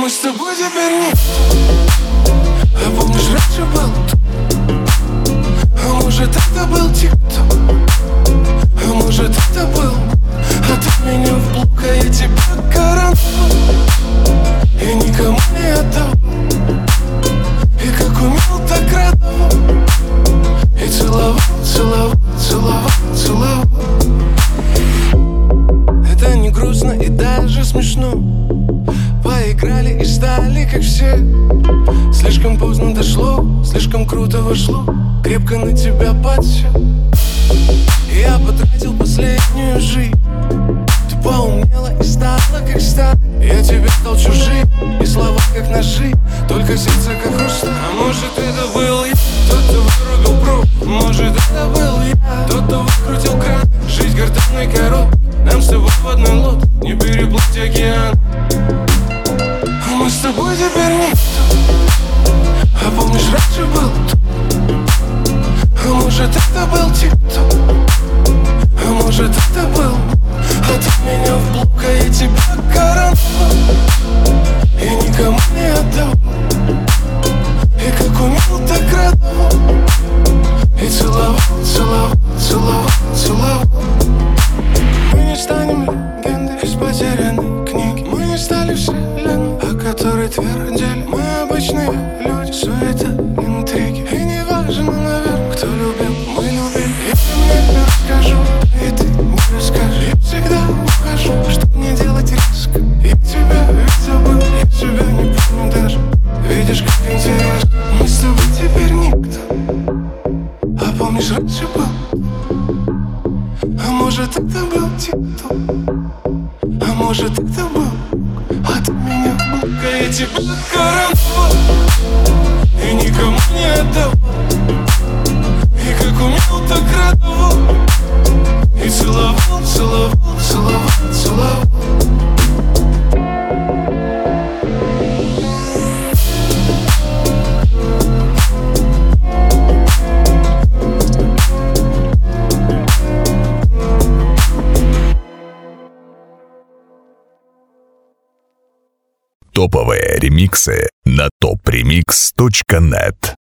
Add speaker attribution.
Speaker 1: мы с тобой теперь не. А помнишь, раньше был тут? А может, это был тик-ток? А может, это был? А ты меня в блок, а я тебя коронавал. И никому не отдал. И как умел, так радовал. И целовал, целовал, целовал, целовал. Это не грустно и даже смешно. Поиграли и стали как все. Слишком поздно дошло, слишком круто вошло. Крепко на тебя подсел. Я потратил последнюю жизнь. Ты поумнела и стала как сталь. Я тебе стал чужим, и слова как ножи. Только сердце как хрусталь. А может, это был я, тот, кто вырубил пруд. Может, это был я, тот, кто выкрутил кран. Жизнь гортанной коробки, нам с тобой в одной лодке. Не переплыть океан. А мы с тобой теперь никто. А помнишь, раньше был тут? А может, это был тик-ток? А может, это был? А ты меня в блок, а я тебя коронавал. И никому не отдал. И как умел, так радовал. И целовал, целовал, целовал, целовал. Мы не станем легендой из потерянной книги. Мы не стали вселенной, о которой твердили. Мы обычные люди, суета, интриги. И не важно, наверное, кто любил, мы любим. Если мне расскажу, и ты не расскажешь, я всегда ухожу, чтоб не делать риска. Я тебя ведь забыл, я тебя не помню даже. Видишь, как интересно. Мы с тобой теперь никто. А помнишь, раньше был? А может, это был тик-ток? А может, это был? А ты меня в блок, а я тебя коронавал. И никому не отдал. И как умел, так радовал. И целовал, целовал, целовал, целовал.
Speaker 2: Топовые ремиксы на topremix.net.